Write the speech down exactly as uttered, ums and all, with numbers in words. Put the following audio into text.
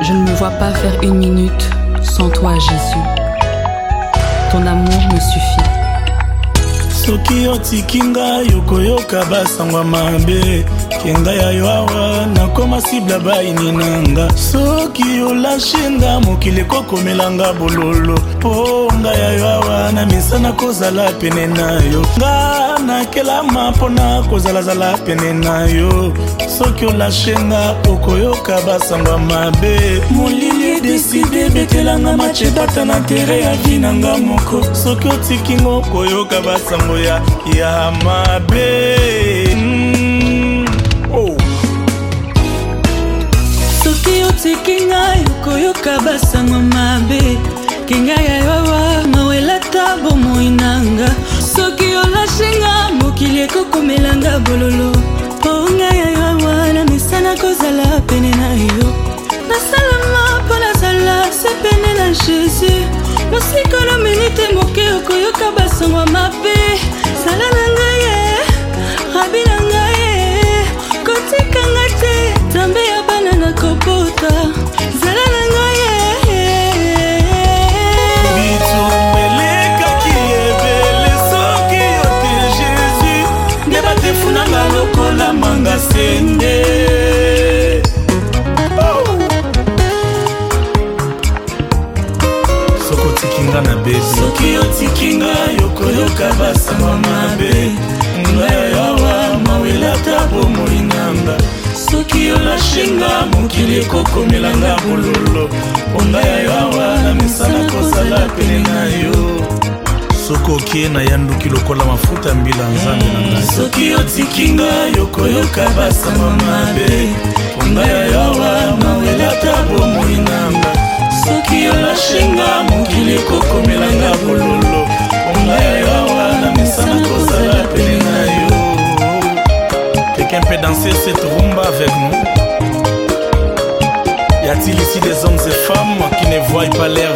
Je ne me vois pas faire une minute sans toi, Jésus. Ton amour me suffit. Soki otikinga yokoyoka basangwa mabe kenga ya yoawa nakoma sibla baini nanga. Soki olashenga mokili kokomelanga bololo ponga ya yoawa na misana kozala pene nayo nga nakelama mpona kozalazala pene nayo. Soki olashenga okoyoka basangwa mabe molili deside betelanga machebata na tere ya vinanga moko. Soki otikinga okoyoka basango ya ya mabe. mm. Oh. Soki otikinga yokoyoka basango mabe kinga ya yoawa mawela tabo moinanga. Soki olashenga mokili ekokomelanga bololo ponga ya yoawa na misana kozala pene na yo. Nasalama mpo nazala se pene na Jésus. Mosika na minute moke okoyoka basango mabe. Sala na ngai ye, rabi na ngai ye, kotika ngai te, tambe ya bana na kopota. Zala na ngai ye. Bitumeleka ki ebele soki yote Jésus. Ndeba te funanga lokola manga sende. Soki otikinga na bebe, soki otikinga yokoyoka basangwa mabe nga yawa mawela tabo moinanga. Soki olashenga mokili ekokomelanga bololo ponga ya yawa na misana kozala pene na yo. Soki okie na yanduki lokola mafuta mbila nzambe na ngai. Soki otikinga yokoyoka basangwa mabe ponga ya yawa mawela tabo moinanga. Soki olashenga mokili ekokomelanga bololo ponga ya yawa na misana kozala pene na yo. Quelqu'un peut danser cette rumba avec nous? Y a-t-il ici des hommes et femmes qui ne voient pas l'air